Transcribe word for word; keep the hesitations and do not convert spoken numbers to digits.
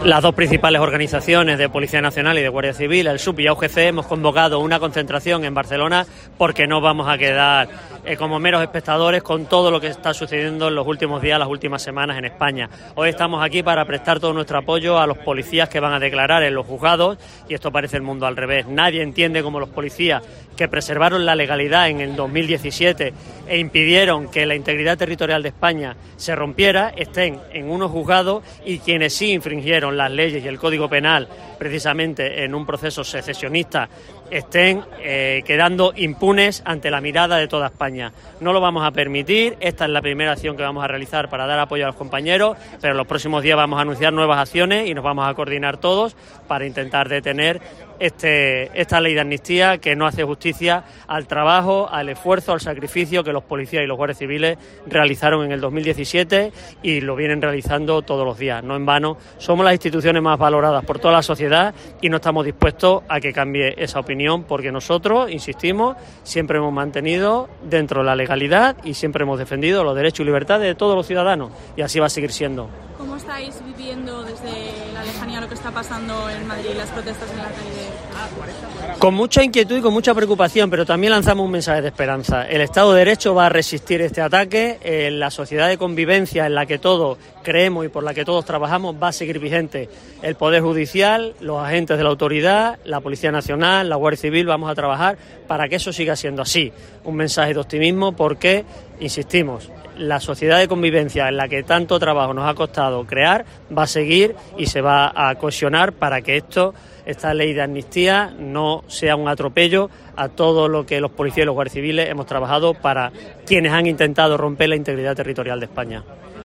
Las dos principales organizaciones de Policía Nacional y de Guardia Civil, el S U P y A U G C, hemos convocado una concentración en Barcelona porque no vamos a quedar eh, como meros espectadores con todo lo que está sucediendo en los últimos días, las últimas semanas en España. Hoy estamos aquí para prestar todo nuestro apoyo a los policías que van a declarar en los juzgados, y esto parece el mundo al revés. Nadie entiende cómo los policías que preservaron la legalidad en el dos mil diecisiete e impidieron que la integridad territorial de España se rompiera, estén en unos juzgados, y quienes sí infringieron las leyes y el Código Penal precisamente en un proceso secesionista estén eh, quedando impunes ante la mirada de toda España. No lo vamos a permitir. Esta es la primera acción que vamos a realizar para dar apoyo a los compañeros, pero en los próximos días vamos a anunciar nuevas acciones y nos vamos a coordinar todos para intentar detener este, esta ley de amnistía que no hace justicia al trabajo, al esfuerzo, al sacrificio que los policías y los guardias civiles realizaron en el dos mil diecisiete y lo vienen realizando todos los días. No en vano, somos las instituciones más valoradas por toda la sociedad y no estamos dispuestos a que cambie esa opinión, porque nosotros, insistimos, siempre hemos mantenido dentro de la legalidad y siempre hemos defendido los derechos y libertades de todos los ciudadanos, y así va a seguir siendo. ¿Cómo estáis viviendo desde la lejanía lo que está pasando en Madrid, las protestas en la calle? Con mucha inquietud y con mucha preocupación, pero también lanzamos un mensaje de esperanza. El Estado de Derecho va a resistir este ataque, eh, la sociedad de convivencia en la que todos creemos y por la que todos trabajamos va a seguir vigente. El Poder Judicial, los agentes de la autoridad, la Policía Nacional, la Guardia Civil, vamos a trabajar para que eso siga siendo así. Un mensaje de optimismo porque, insistimos, la sociedad de convivencia en la que tanto trabajo nos ha costado crear va a seguir y se va a cohesionar para que esto, esta ley de amnistía no sea un atropello a todo lo que los policías y los guardias civiles hemos trabajado para quienes han intentado romper la integridad territorial de España.